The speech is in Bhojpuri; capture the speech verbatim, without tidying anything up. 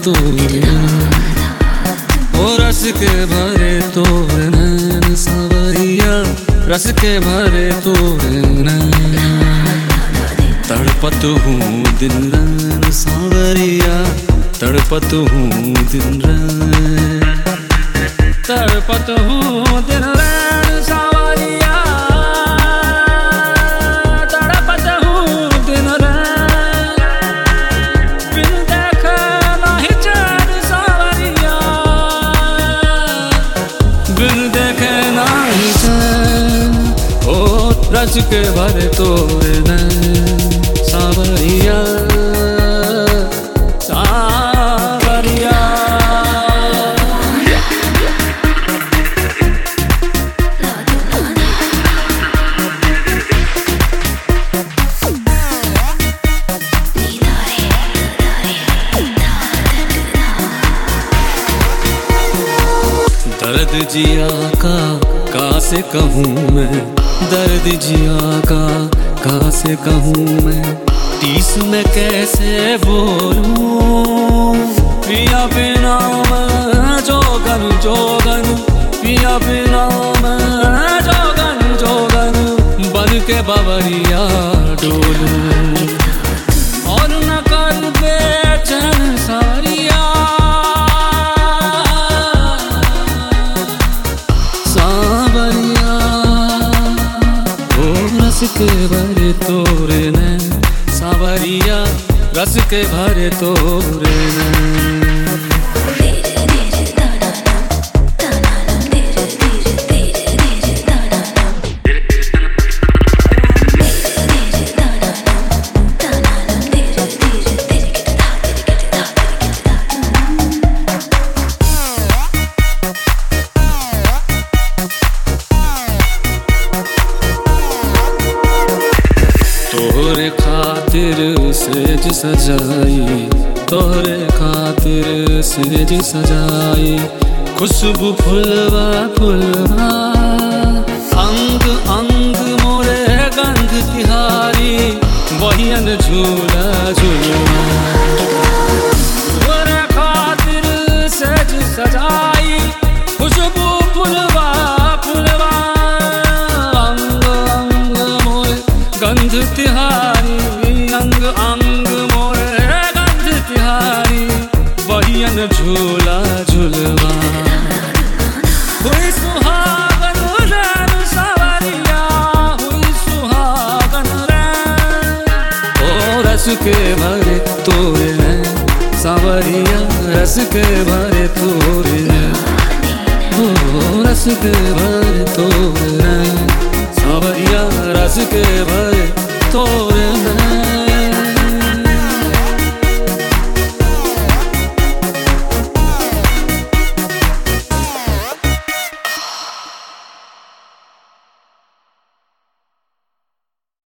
तोरे ओ रस के भरे तोरे नैन सावरिया रस के भरे तोरे नैन तड़पत हूँ दिन रात सावरिया तड़पत हूँ दिन रात तड़पत हूँ दिन रात सावरिया तड़पत हूँ दिन रात बिन देखे नहीं चैन सावरिया बिन देखे नहीं चैन ओ रस के भरे तोरे नैन सावरिया सावरिया दर्द जिया का का से कहूँ मैं दर्द जिया का का से कहूँ मैं तीस में कैसे बोलूं पिया बिना मैं जोगन जोगन पिया बिना मैं जोगन जोगन बन के बावरिया डोलूं और न कर बेचैन सावरिया सावरिया ओ रस के भरे तोरे नैन सावरिया रस के भरे तोरे नैन तोहरे खातिर सेज सजाई तोहरे खातिर सेज सजाई खुशबू फुलवा फुलवा अंग अंग मोरे गंध तिहारी बहियन झूला झूलवा तोहरे खातिर सेज सजाई खुशबू फुलवा फुलवा अंग अंग मोरे गंध तिहारी अंग अंग मोरे गंध तिहारी बहियन झूला झूलवा हुई सुहागन रैन सावरिया हुई सुहागन रैन ओ रस के भरे तोरे नैन सावरिया रस के भरे तोरे नैन ओ रस के भरे तोरे नैन सावरिया रस के भरे तो